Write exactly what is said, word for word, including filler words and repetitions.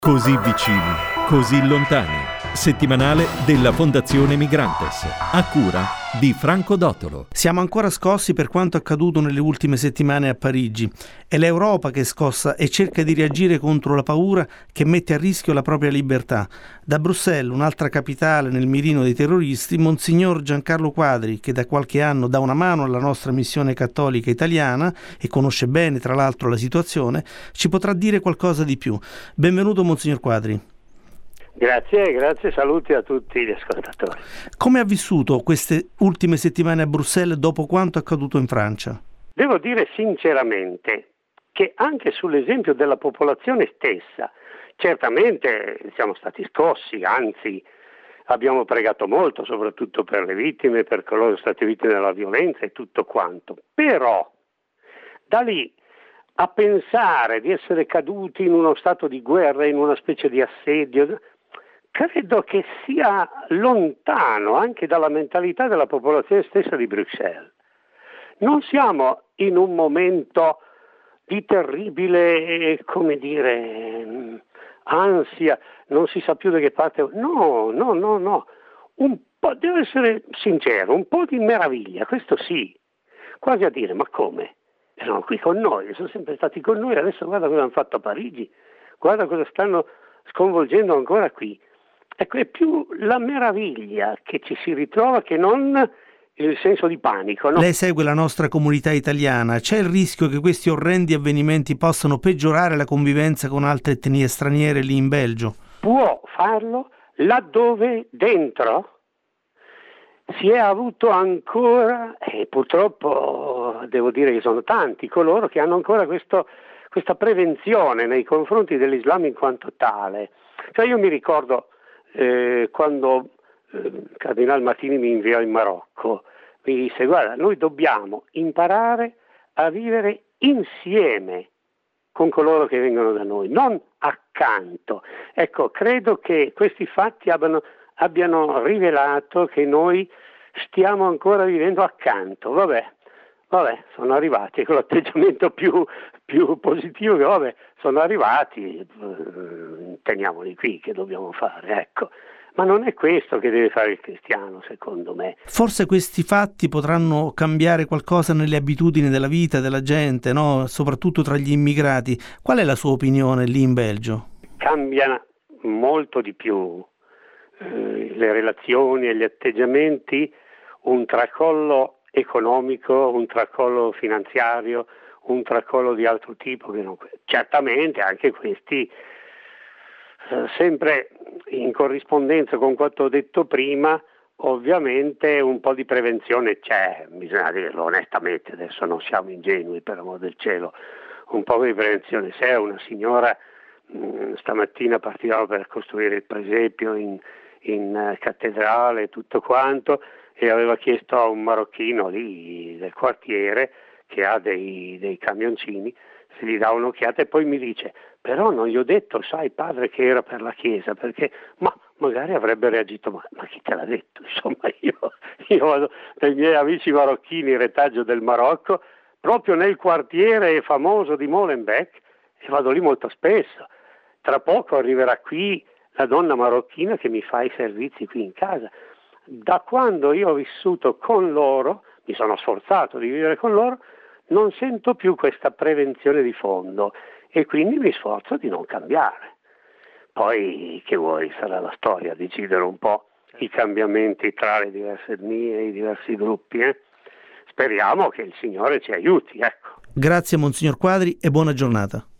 Così vicini, così lontani. Settimanale della Fondazione Migrantes, a cura di Franco Dottolo. Siamo ancora scossi per quanto accaduto nelle ultime settimane a Parigi. È l'Europa che è scossa e cerca di reagire contro la paura che mette a rischio la propria libertà. Da Bruxelles, un'altra capitale nel mirino dei terroristi, Monsignor Giancarlo Quadri, che da qualche anno dà una mano alla nostra missione cattolica italiana e conosce bene tra l'altro la situazione, ci potrà dire qualcosa di più. Benvenuto Monsignor Quadri. Grazie, grazie, saluti a tutti gli ascoltatori. Come ha vissuto queste ultime settimane a Bruxelles dopo quanto accaduto in Francia? Devo dire sinceramente che anche sull'esempio della popolazione stessa, certamente siamo stati scossi, anzi abbiamo pregato molto, soprattutto per le vittime, per coloro che sono stati vittime della violenza e tutto quanto, però da lì a pensare di essere caduti in uno stato di guerra, in una specie di assedio, credo che sia lontano anche dalla mentalità della popolazione stessa di Bruxelles. Non siamo in un momento di terribile, come dire, ansia, non si sa più da che parte. No, no, no, no. Un po', devo essere sincero, un po' di meraviglia, questo sì. Quasi a dire, ma come? Erano qui con noi, sono sempre stati con noi, adesso guarda cosa hanno fatto a Parigi, guarda cosa stanno sconvolgendo ancora qui. Ecco, è più la meraviglia che ci si ritrova che non il senso di panico, no? Lei segue la nostra comunità italiana, c'è il rischio che questi orrendi avvenimenti possano peggiorare la convivenza con altre etnie straniere lì in Belgio? Può farlo laddove dentro si è avuto ancora, e purtroppo devo dire che sono tanti coloro che hanno ancora questo, questa prevenzione nei confronti dell'Islam in quanto tale. Cioè io mi ricordo eh, quando eh, Cardinal Martini mi inviò in Marocco, mi disse guarda, noi dobbiamo imparare a vivere insieme con coloro che vengono da noi, non accanto. Ecco, credo che questi fatti abbiano abbiano rivelato che noi stiamo ancora vivendo accanto. Vabbè, vabbè, sono arrivati con l'atteggiamento più, più positivo che vabbè, sono arrivati, eh, teniamoli qui, che dobbiamo fare, ecco. Ma non è questo che deve fare il cristiano, secondo me. Forse questi fatti potranno cambiare qualcosa nelle abitudini della vita della gente, no? Soprattutto tra gli immigrati. Qual è la sua opinione lì in Belgio? Cambia molto di più le relazioni e gli atteggiamenti, un tracollo economico, un tracollo finanziario, un tracollo di altro tipo che non... certamente anche questi eh, sempre in corrispondenza con quanto ho detto prima. Ovviamente un po' di prevenzione c'è, bisogna dirlo onestamente, adesso non siamo ingenui per amor del cielo, un po' di prevenzione. Se è una signora mh, stamattina partivamo per costruire il presepio in in cattedrale, tutto quanto, e aveva chiesto a un marocchino lì del quartiere che ha dei, dei camioncini se gli dà un'occhiata, e poi mi dice però non gli ho detto, sai padre, che era per la chiesa, perché ma magari avrebbe reagito ma, ma chi te l'ha detto? Insomma io, io vado dai miei amici marocchini, retaggio del Marocco, proprio nel quartiere famoso di Molenbeek, e vado lì molto spesso. Tra poco arriverà qui la donna marocchina che mi fa i servizi qui in casa. Da quando io ho vissuto con loro, mi sono sforzato di vivere con loro, non sento più questa prevenzione di fondo e quindi mi sforzo di non cambiare. Poi, che vuoi, sarà la storia a decidere un po' i cambiamenti tra le diverse etnie e i diversi gruppi. Eh? Speriamo che il Signore ci aiuti, ecco. Grazie Monsignor Quadri e buona giornata.